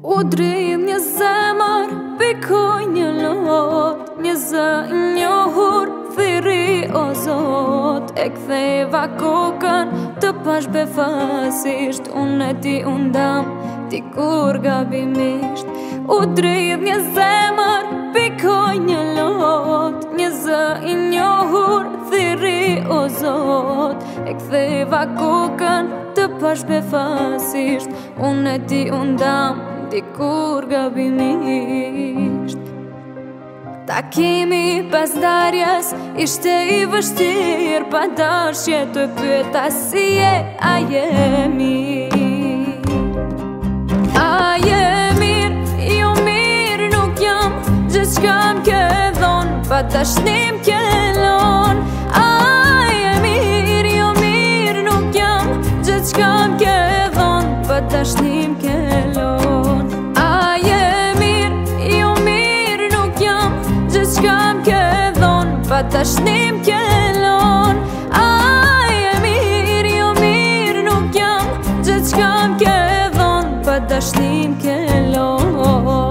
U dridh një zemër, pikoj një lot, një zë njohur, thiri o Zot. E ktheva kokën të pash befasisht, unë e ti undam, ti kur gabimisht. U dridh një zemër, pikoj një lot, një zë njohur, thiri o Zot. E ktheva kokën të pash befasisht, unë e ti undam, ti kur gabimisht. Takimi pas darjes ishte I vështir, pa dashje të pyeta si je, a je mirë? A je mirë? Jo mirë nuk jam, gjithçka m'ke dhon, pa dashnim ke lon. A je mirë? Jo mirë nuk jam, gjithçka m'ke dhon, pa dashnim ke lon. A je mirë? Jo mirë nuk jam, gjithçka m'ke dhon, pa dashnim ke lon. A je mirë? Jo mirë nuk jam, gjithçka m'ke dhon, pa dashnim ke lon.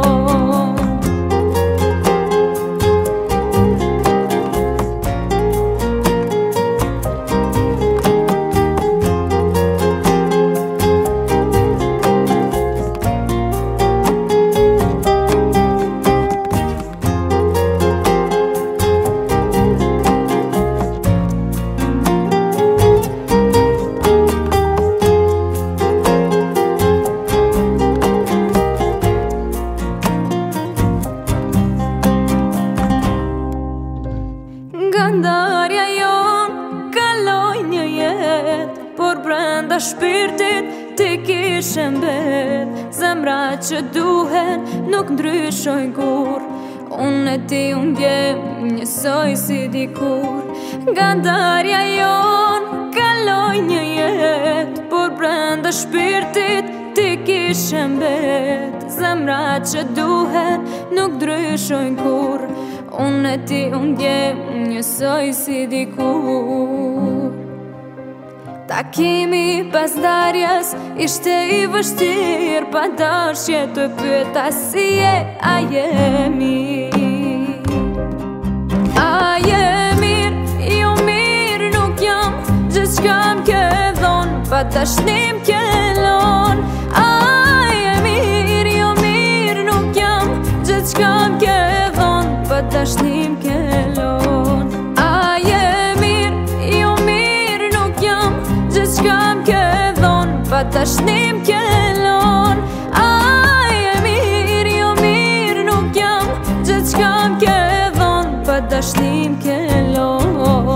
Ndarja jon kaloj një jet, por brenda shpirtit ti kishe mbet. Zemra që duhen nuk ndryshojnë kur, unë e ti ndjem njësoj si dikur. Ndarja jon kaloj një jet, por brenda shpirtit ti kishe mbet. Zemra që duhen nuk ndryshojnë kur, unë e ti ndjem njësoj si dikur. Takimi pas darjes ishte I vështir, pa dashje të pyeta si je, a je mirë? A je mirë? Jo mirë nuk jam, gjithçka m'ke dhon, pa dashnim ke lon. A je mirë? Jo mirë nuk jam, gjithçka m'ke dhon, pa dashnim ke lon. A je mirë? Jo mirë nuk jam, gjithçka m'ke dhon, pa dashnim ke lon. A je mirë? Jo mirë nuk jam, gjithçka m'ke dhon, pa dashnim ke lon.